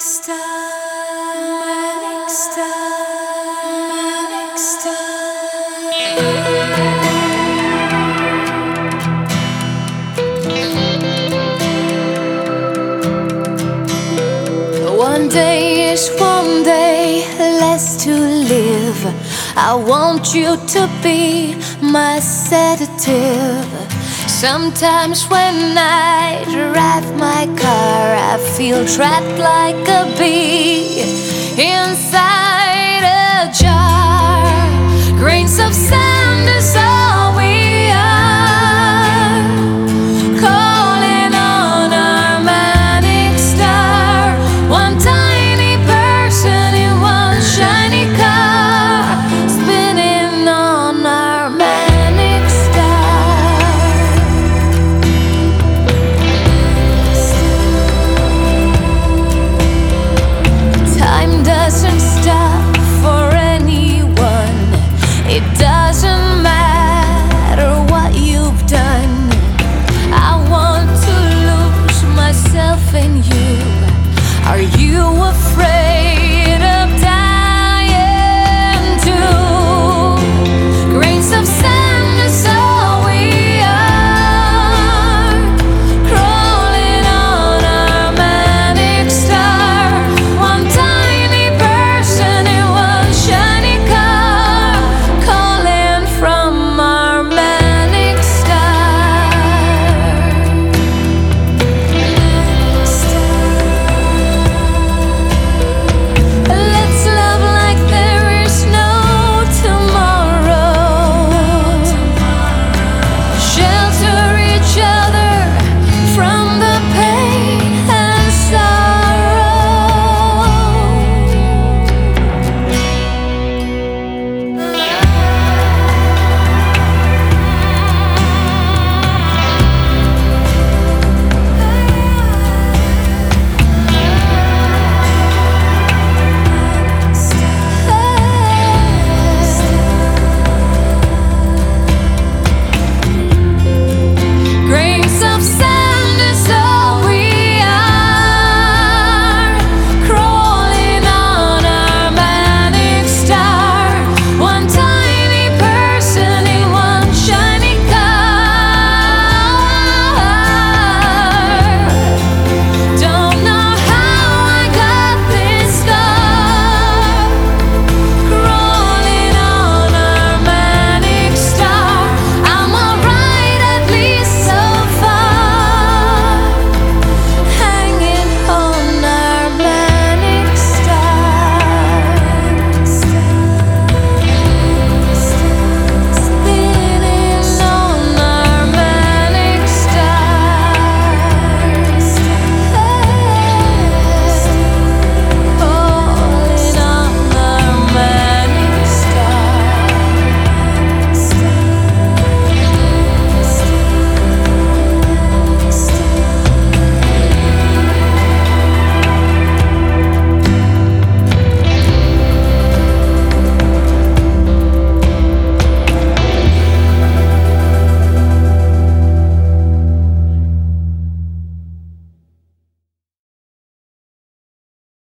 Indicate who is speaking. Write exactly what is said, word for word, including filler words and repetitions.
Speaker 1: star, manic star, manic star. One day is one day less to live. I want you to be my sedative. Sometimes when I drive my car, I feel trapped like a bee inside a jar. Grains of sand